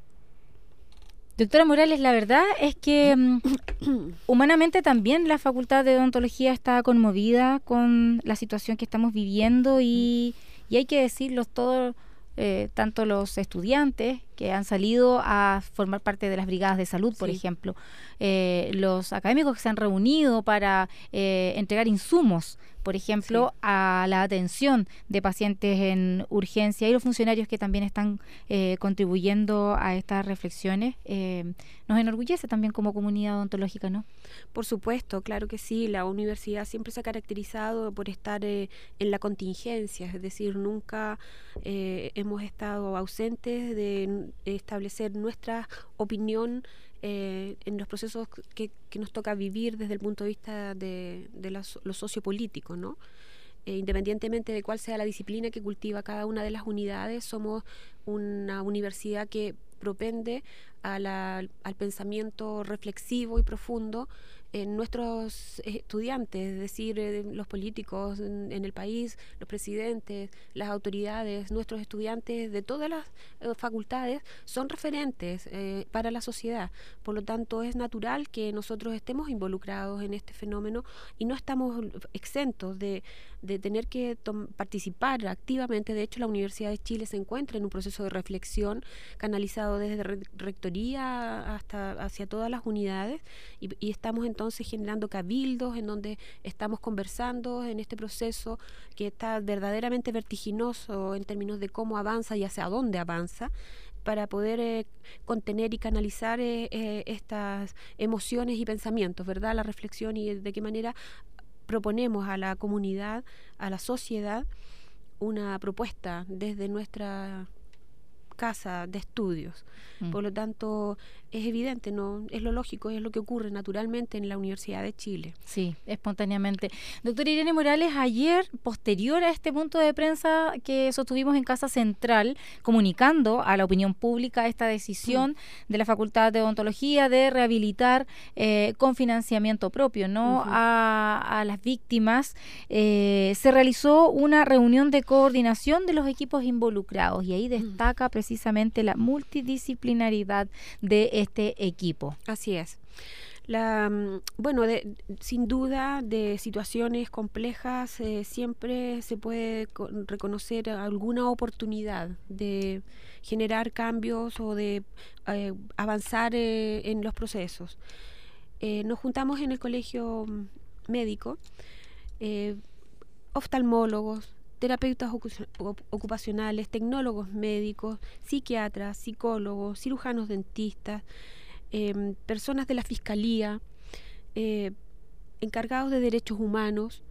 Doctora Morales, la verdad es que um, humanamente también la Facultad de Odontología está conmovida con la situación que estamos viviendo y, y hay que decirlo todo, eh, tanto los estudiantes que han salido a formar parte de las brigadas de salud, por sí. ejemplo, eh, los académicos que se han reunido para eh, entregar insumos, por ejemplo, sí. a la atención de pacientes en urgencia y los funcionarios que también están eh, contribuyendo a estas reflexiones. Eh, nos enorgullece también como comunidad odontológica, ¿no? Por supuesto, claro que sí. La universidad siempre se ha caracterizado por estar eh, en la contingencia, es decir, nunca eh, hemos estado ausentes de establecer nuestra opinión Eh, en los procesos que, que nos toca vivir desde el punto de vista de, de la, lo sociopolítico, ¿no? Eh, independientemente de cuál sea la disciplina que cultiva cada una de las unidades, somos una universidad que propende a la, al pensamiento reflexivo y profundo en nuestros estudiantes, es decir, eh, los políticos en, en el país, los presidentes, las autoridades, nuestros estudiantes de todas las eh, facultades son referentes eh, para la sociedad. Por lo tanto, es natural que nosotros estemos involucrados en este fenómeno y no estamos exentos de, de tener que participar activamente. De hecho, la Universidad de Chile se encuentra en un proceso de reflexión canalizado desde re rectoría hasta hacia todas las unidades y, y estamos en entonces generando cabildos en donde estamos conversando en este proceso que está verdaderamente vertiginoso en términos de cómo avanza y hacia dónde avanza, para poder eh, contener y canalizar eh, eh, estas emociones y pensamientos, ¿verdad? La reflexión y de qué manera proponemos a la comunidad, a la sociedad, una propuesta desde nuestra casa de estudios. Mm. Por lo tanto, es evidente, no es lo lógico, es lo que ocurre naturalmente en la Universidad de Chile. Sí, espontáneamente. Doctora Irene Morales, ayer, posterior a este punto de prensa que sostuvimos en Casa Central, comunicando a la opinión pública esta decisión mm. de la Facultad de Odontología de rehabilitar eh, con financiamiento propio, ¿no? Uh-huh. a, a las víctimas, eh, se realizó una reunión de coordinación de los equipos involucrados y ahí destaca mm. precisamente la multidisciplinaridad de este equipo. Así es. La, bueno, de, sin duda, de situaciones complejas eh, siempre se puede reconocer alguna oportunidad de generar cambios o de eh, avanzar eh, en los procesos. Eh, nos juntamos en el colegio médico, eh, oftalmólogos, terapeutas ocupacionales, tecnólogos médicos, psiquiatras, psicólogos, cirujanos dentistas, eh, personas de la fiscalía, eh, encargados de derechos humanos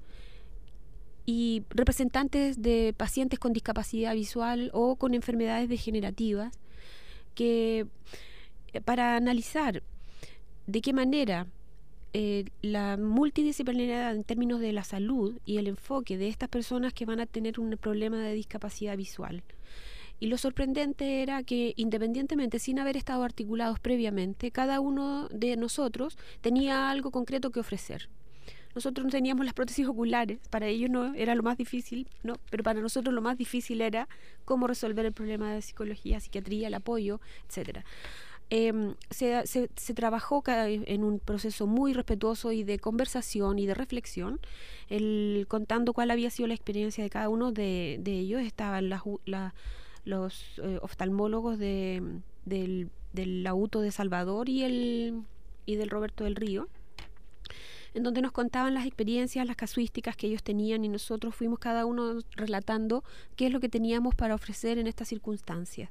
y representantes de pacientes con discapacidad visual o con enfermedades degenerativas, que eh, para analizar de qué manera Eh, la multidisciplinaridad en términos de la salud y el enfoque de estas personas que van a tener un problema de discapacidad visual. Y lo sorprendente era que, independientemente, sin haber estado articulados previamente, cada uno de nosotros tenía algo concreto que ofrecer. Nosotros no teníamos las prótesis oculares, para ellos no era lo más difícil, ¿no? Pero para nosotros lo más difícil era cómo resolver el problema de psicología, psiquiatría, el apoyo, etcétera. Eh, se, se, se trabajó en un proceso muy respetuoso y de conversación y de reflexión, el, contando cuál había sido la experiencia de cada uno de, de ellos. Estaban las, la, los eh, oftalmólogos de, del del Auto de Salvador y, el, y del Roberto del Río, en donde nos contaban las experiencias, las casuísticas que ellos tenían, y nosotros fuimos cada uno relatando qué es lo que teníamos para ofrecer en estas circunstancias.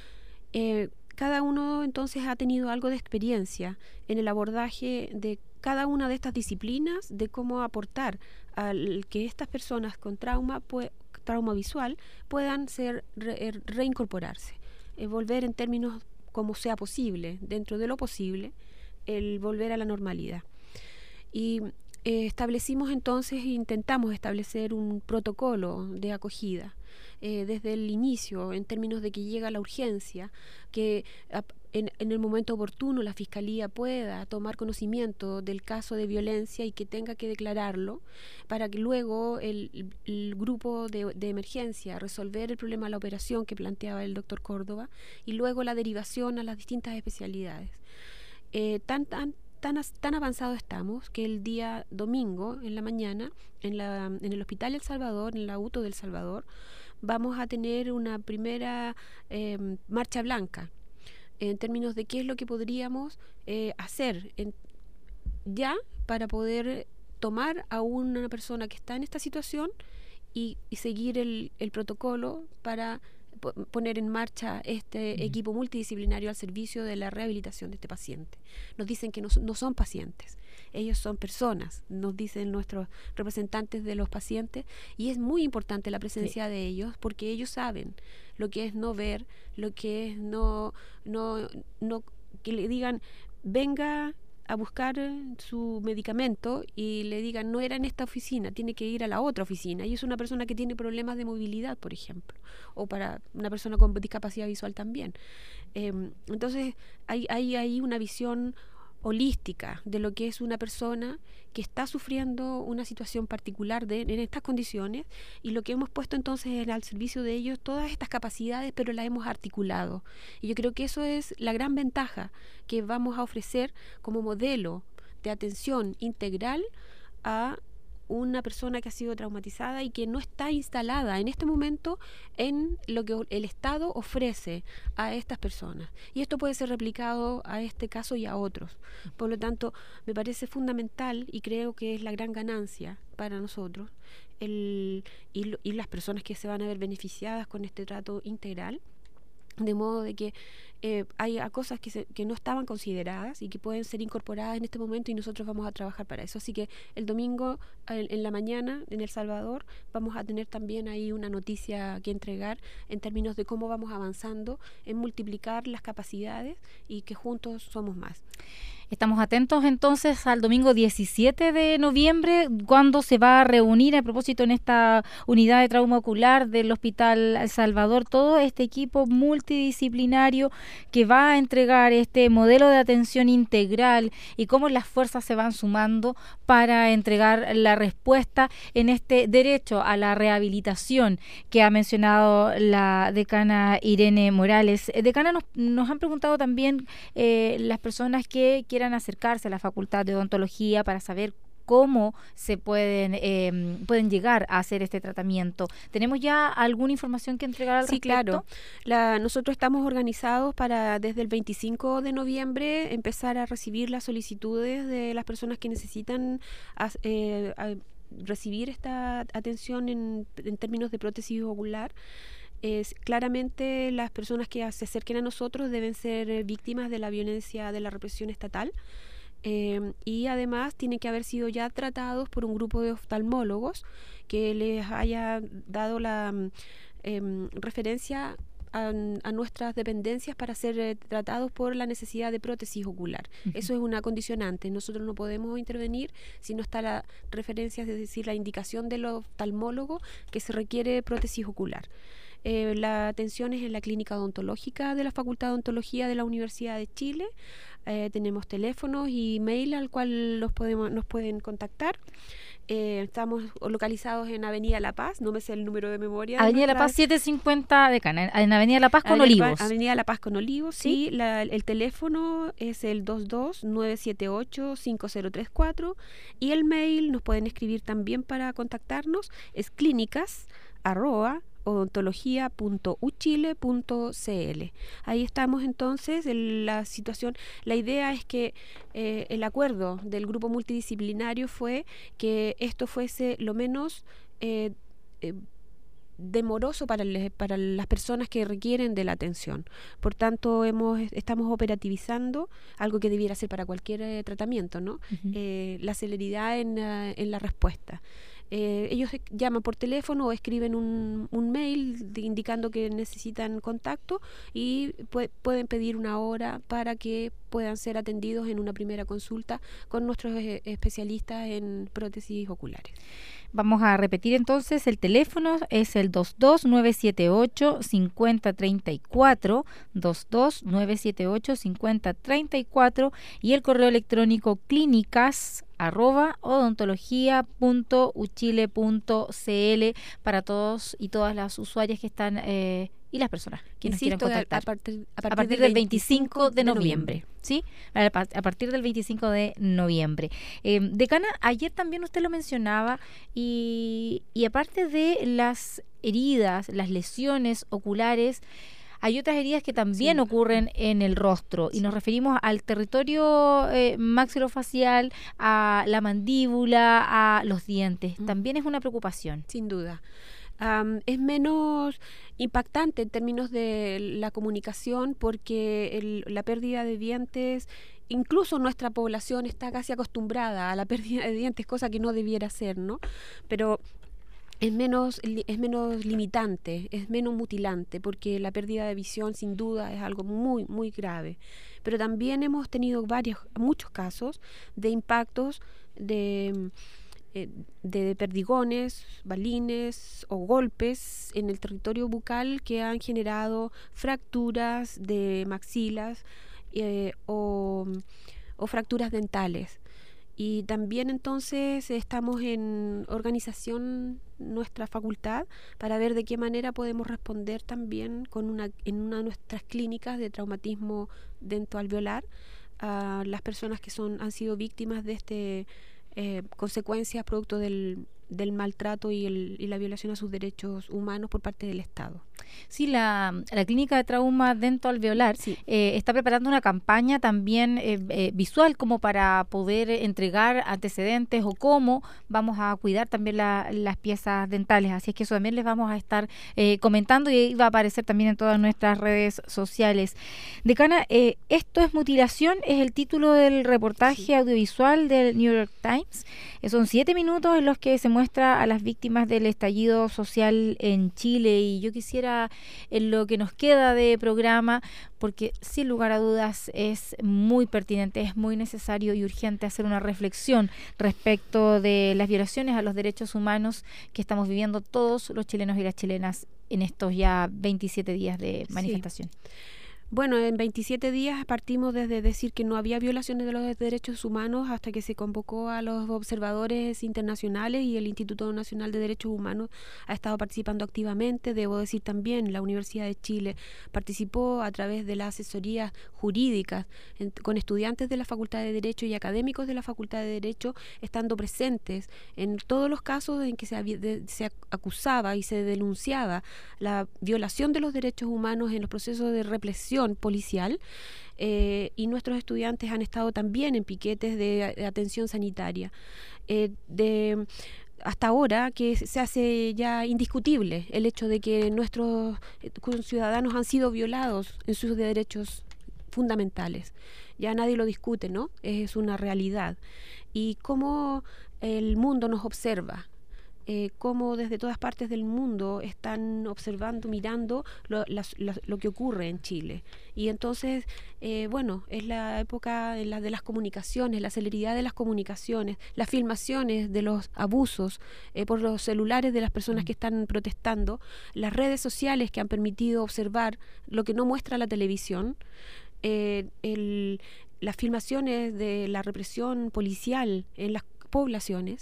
Eh, cada uno entonces ha tenido algo de experiencia en el abordaje de cada una de estas disciplinas, de cómo aportar al que estas personas con trauma, pues, trauma visual puedan ser re, reincorporarse, eh, volver en términos como sea posible, dentro de lo posible, el volver a la normalidad. Y eh, establecimos entonces, intentamos establecer un protocolo de acogida eh, desde el inicio, en términos de que llega la urgencia, que a, en, en el momento oportuno la Fiscalía pueda tomar conocimiento del caso de violencia y que tenga que declararlo, para que luego el, el grupo de, de emergencia resolver el problema de la operación que planteaba el doctor Córdoba, y luego la derivación a las distintas especialidades. Eh, tan, tan Tan, tan avanzado estamos que el día domingo en la mañana en, la, en el Hospital El Salvador, en el Auto del Salvador, vamos a tener una primera eh, marcha blanca en términos de qué es lo que podríamos eh, hacer en, ya para poder tomar a una persona que está en esta situación y, y seguir el, el protocolo para poner en marcha este uh-huh. equipo multidisciplinario al servicio de la rehabilitación de este paciente. Nos dicen que no, no son pacientes, ellos son personas, nos dicen nuestros representantes de los pacientes, y es muy importante la presencia sí. de ellos, porque ellos saben lo que es no ver, lo que es no, no, no que le digan venga a buscar su medicamento y le digan no era en esta oficina, tiene que ir a la otra oficina, y es una persona que tiene problemas de movilidad, por ejemplo, o para una persona con discapacidad visual también. Eh, entonces hay, hay, hay una visión holística de lo que es una persona que está sufriendo una situación particular de, en estas condiciones, y lo que hemos puesto entonces es al servicio de ellos todas estas capacidades, pero las hemos articulado, y yo creo que eso es la gran ventaja que vamos a ofrecer como modelo de atención integral a una persona que ha sido traumatizada y que no está instalada en este momento en lo que el Estado ofrece a estas personas. Y esto puede ser replicado a este caso y a otros. Por lo tanto, me parece fundamental, y creo que es la gran ganancia para nosotros el, y, y las personas que se van a ver beneficiadas con este trato integral, de modo de que eh, hay cosas que, se, que no estaban consideradas y que pueden ser incorporadas en este momento, y nosotros vamos a trabajar para eso. Así que el domingo en, en la mañana en El Salvador vamos a tener también ahí una noticia que entregar en términos de cómo vamos avanzando en multiplicar las capacidades y que juntos somos más. Estamos atentos entonces al domingo diecisiete de noviembre, cuando se va a reunir a propósito en esta unidad de trauma ocular del Hospital El Salvador todo este equipo multidisciplinario que va a entregar este modelo de atención integral, y cómo las fuerzas se van sumando para entregar la respuesta en este derecho a la rehabilitación que ha mencionado la decana Irene Morales. Decana, nos, nos han preguntado también eh, las personas que quieran acercarse a la Facultad de Odontología para saber cómo se pueden eh, pueden llegar a hacer este tratamiento. ¿Tenemos ya alguna información que entregar al sí, respecto? Sí, claro. La, nosotros estamos organizados para desde el veinticinco de noviembre empezar a recibir las solicitudes de las personas que necesitan eh, a recibir esta atención en, en términos de prótesis ocular. Es, claramente las personas que se acerquen a nosotros deben ser víctimas de la violencia de la represión estatal, eh, y además tienen que haber sido ya tratados por un grupo de oftalmólogos que les haya dado la eh, referencia a, a nuestras dependencias para ser eh, tratados por la necesidad de prótesis ocular. Uh-huh. Eso es una condicionante. Nosotros no podemos intervenir si no está la referencia, es decir, la indicación del oftalmólogo que se requiere prótesis ocular. Eh, la atención es en la clínica odontológica de la Facultad de Odontología de la Universidad de Chile. Eh, tenemos teléfonos y mail al cual los podemos, nos pueden contactar. Eh, estamos localizados en Avenida La Paz, no me sé el número de memoria. Avenida La Paz setecientos cincuenta de Cana, en Avenida La Paz con Avenida Olivos. La, Avenida La Paz con Olivos, sí. sí la, el teléfono es el dos dos nueve siete ocho cinco cero tres cuatro, y el mail nos pueden escribir también para contactarnos, es clínicas arroba odontología punto u chile punto c l. Ahí estamos entonces en la situación. La idea es que eh, el acuerdo del grupo multidisciplinario fue que esto fuese lo menos eh, eh, demoroso para, le, para las personas que requieren de la atención. Por tanto, hemos estamos operativizando algo que debiera ser para cualquier eh, tratamiento, ¿no? Uh-huh. eh, la celeridad en, uh, en la respuesta. Eh, ellos llaman por teléfono o escriben un, un mail de, indicando que necesitan contacto y pu- pueden pedir una hora para que puedan ser atendidos en una primera consulta con nuestros eh, especialistas en prótesis oculares. Vamos a repetir entonces, el teléfono es el dos dos nueve siete ocho cinco cero tres cuatro, dos dos nueve siete ocho cinco cero tres cuatro, y el correo electrónico clínicas arroba odontología punto u chile punto c l para todos y todas las usuarias que están eh, y las personas que nos quieran contactar. A partir, a partir, a partir del veinticinco de noviembre, ¿sí? A partir del veinticinco de noviembre. Eh, decana, ayer también usted lo mencionaba y, y aparte de las heridas, las lesiones oculares, hay otras heridas que también sí. ocurren en el rostro y nos referimos al territorio eh, maxilofacial, a la mandíbula, a los dientes. También es una preocupación. Sin duda. Um, es menos impactante en términos de la comunicación porque el, la pérdida de dientes, incluso nuestra población está casi acostumbrada a la pérdida de dientes, cosa que no debiera ser, ¿no? Pero es menos, es menos limitante, es menos mutilante, porque la pérdida de visión sin duda es algo muy, muy grave. Pero también hemos tenido varios, muchos casos de impactos de... de perdigones, balines o golpes en el territorio bucal que han generado fracturas de maxilas eh, o, o fracturas dentales. Y también entonces estamos en organización nuestra facultad para ver de qué manera podemos responder también con una, en una de nuestras clínicas de traumatismo dentoalveolar a las personas que son han sido víctimas de este Eh, consecuencias producto del, del maltrato y, el, y la violación a sus derechos humanos por parte del Estado. Sí, la, la Clínica de Trauma Dentoalveolar sí. eh, está preparando una campaña también eh, eh, visual como para poder entregar antecedentes o cómo vamos a cuidar también la, las piezas dentales. Así es que eso también les vamos a estar eh, comentando y va a aparecer también en todas nuestras redes sociales. Decana, eh, esto es mutilación, es el título del reportaje sí. audiovisual del New York Times. Eh, son siete minutos en los que se muestra a las víctimas del estallido social en Chile y yo quisiera en lo que nos queda de programa, porque sin lugar a dudas es muy pertinente, es muy necesario y urgente hacer una reflexión respecto de las violaciones a los derechos humanos que estamos viviendo todos los chilenos y las chilenas en estos ya veintisiete días de manifestación. Sí. Bueno, en veintisiete días partimos desde decir que no había violaciones de los derechos humanos hasta que se convocó a los observadores internacionales y el Instituto Nacional de Derechos Humanos ha estado participando activamente. Debo decir también, la Universidad de Chile participó a través de las asesorías jurídicas en, con estudiantes de la Facultad de Derecho y académicos de la Facultad de Derecho, estando presentes en todos los casos en que se, había, de, se acusaba y se denunciaba la violación de los derechos humanos en los procesos de represión policial eh, y nuestros estudiantes han estado también en piquetes de, de atención sanitaria. Eh, de, hasta ahora que se hace ya indiscutible el hecho de que nuestros ciudadanos han sido violados en sus derechos fundamentales. Ya nadie lo discute, ¿no? Es una realidad. Y cómo el mundo nos observa. Eh, cómo desde todas partes del mundo están observando, mirando lo, las, las, lo que ocurre en Chile. Y entonces, eh, bueno, es la época de, la, de las comunicaciones, la celeridad de las comunicaciones, las filmaciones de los abusos eh, por los celulares de las personas que están protestando, las redes sociales que han permitido observar lo que no muestra la televisión, eh, el, las filmaciones de la represión policial en las poblaciones,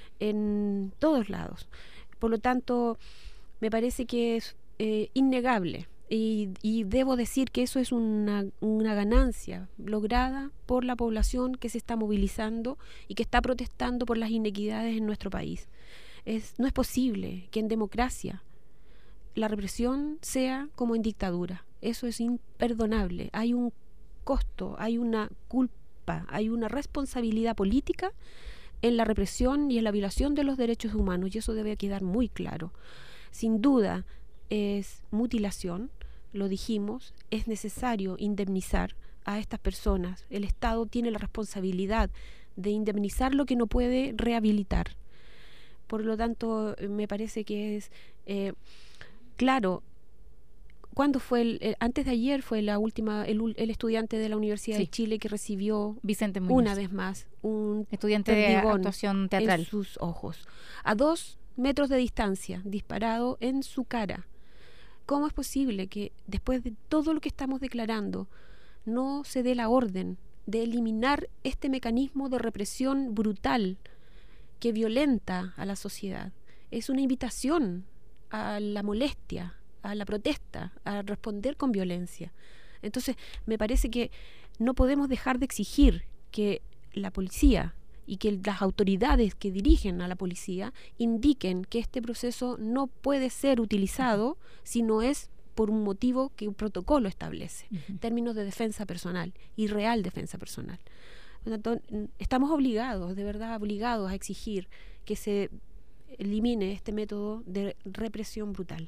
en todos lados. Por lo tanto, me parece que es eh, innegable y, y debo decir que eso es una, una ganancia lograda por la población que se está movilizando y que está protestando por las inequidades en nuestro país. Es, no es posible que en democracia la represión sea como en dictadura. Eso es imperdonable. Hay un costo, hay una culpa, hay una responsabilidad política en la represión y en la violación de los derechos humanos, y eso debe quedar muy claro. Sin duda es mutilación, lo dijimos, es necesario indemnizar a estas personas. El Estado tiene la responsabilidad de indemnizar lo que no puede rehabilitar. Por lo tanto, me parece que es eh, claro. ¿Cuándo fue? El, el, antes de ayer fue la última el, el estudiante de la Universidad sí. de Chile que recibió Vicente Muñoz. Una vez más un estudiante de actuación teatral en sus ojos, a dos metros de distancia, disparado en su cara. ¿Cómo es posible que después de todo lo que estamos declarando no se dé la orden de eliminar este mecanismo de represión brutal que violenta a la sociedad? Es una invitación a la molestia, a la protesta, a responder con violencia. Entonces, me parece que no podemos dejar de exigir que la policía y que las autoridades que dirigen a la policía indiquen que este proceso no puede ser utilizado si no es por un motivo que un protocolo establece, uh-huh. en términos de defensa personal y real defensa personal. Entonces, estamos obligados, de verdad obligados a exigir que se elimine este método de represión brutal.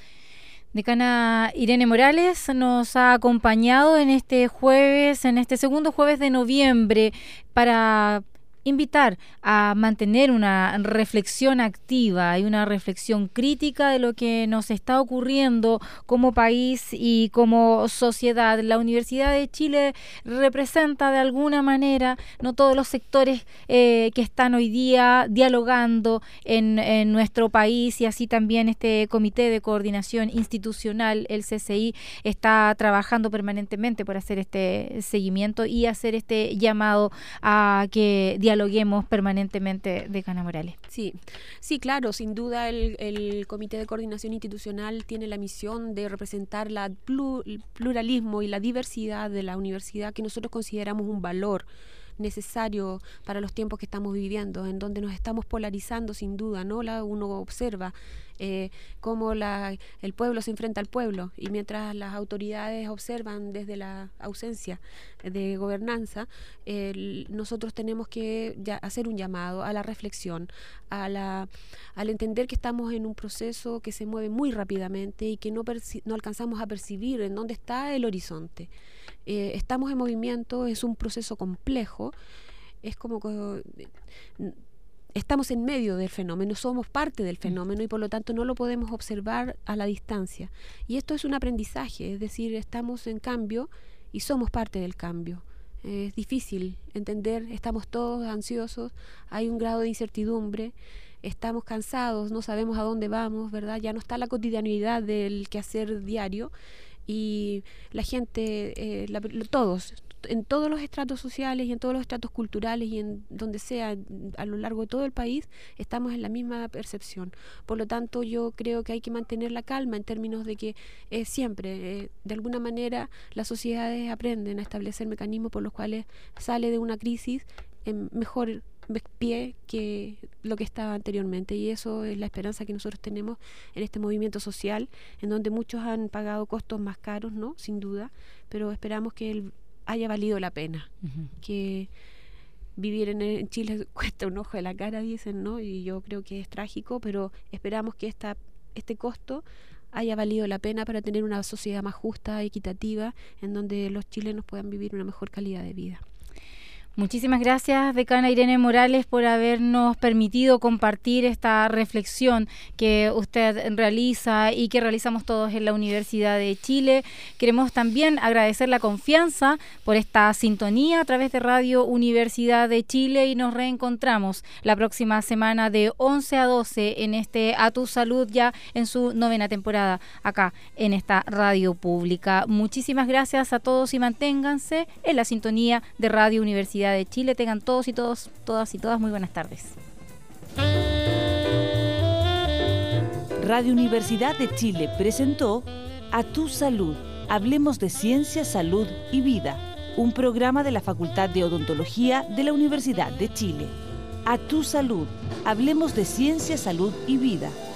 Decana Irene Morales nos ha acompañado en este jueves, en este segundo jueves de noviembre, para invitar a mantener una reflexión activa y una reflexión crítica de lo que nos está ocurriendo como país y como sociedad. La Universidad de Chile representa de alguna manera no todos los sectores eh, que están hoy día dialogando en, en nuestro país, y así también este Comité de Coordinación Institucional, el C C I, está trabajando permanentemente por hacer este seguimiento y hacer este llamado a que dialoguemos permanentemente, Decana Morales. Sí, sí, claro, sin duda el, el Comité de Coordinación Institucional tiene la misión de representar la plur, el pluralismo y la diversidad de la universidad, que nosotros consideramos un valor necesario para los tiempos que estamos viviendo, en donde nos estamos polarizando sin duda, ¿no? La, uno observa eh, cómo la, el pueblo se enfrenta al pueblo, y mientras las autoridades observan desde la ausencia de gobernanza, eh, nosotros tenemos que ya hacer un llamado a la reflexión, a la, al entender que estamos en un proceso que se mueve muy rápidamente y que no, perci- no alcanzamos a percibir en dónde está el horizonte. Eh, estamos en movimiento, es un proceso complejo, es como que estamos en medio del fenómeno, somos parte del fenómeno y por lo tanto no lo podemos observar a la distancia. Y esto es un aprendizaje, es decir, estamos en cambio y somos parte del cambio. Eh, es difícil entender, estamos todos ansiosos, hay un grado de incertidumbre, estamos cansados, no sabemos a dónde vamos, ¿verdad? Ya no está la cotidianidad del quehacer diario. Y la gente, eh, la, todos, en todos los estratos sociales y en todos los estratos culturales y en donde sea, a lo largo de todo el país, estamos en la misma percepción. Por lo tanto, yo creo que hay que mantener la calma en términos de que eh, siempre, eh, de alguna manera, las sociedades aprenden a establecer mecanismos por los cuales sale de una crisis en mejor pie que lo que estaba anteriormente, y eso es la esperanza que nosotros tenemos en este movimiento social, en donde muchos han pagado costos más caros, ¿no? Sin duda, pero esperamos que el, haya valido la pena, uh-huh. que vivir en, en Chile cuesta un ojo de la cara, dicen, ¿no? Y yo creo que es trágico, pero esperamos que esta, este costo haya valido la pena para tener una sociedad más justa, equitativa, en donde los chilenos puedan vivir una mejor calidad de vida. Muchísimas gracias, Decana Irene Morales, por habernos permitido compartir esta reflexión que usted realiza y que realizamos todos en la Universidad de Chile. Queremos también agradecer la confianza por esta sintonía a través de Radio Universidad de Chile, y nos reencontramos la próxima semana de once a doce en este A Tu Salud, ya en su novena temporada, acá en esta radio pública. Muchísimas gracias a todos y manténganse en la sintonía de Radio Universidad de Chile. Tengan todos y todos, todas y todas muy buenas tardes. Radio Universidad de Chile presentó A Tu Salud. Hablemos de ciencia, salud y vida. Un programa de la Facultad de Odontología de la Universidad de Chile. A Tu Salud. Hablemos de ciencia, salud y vida.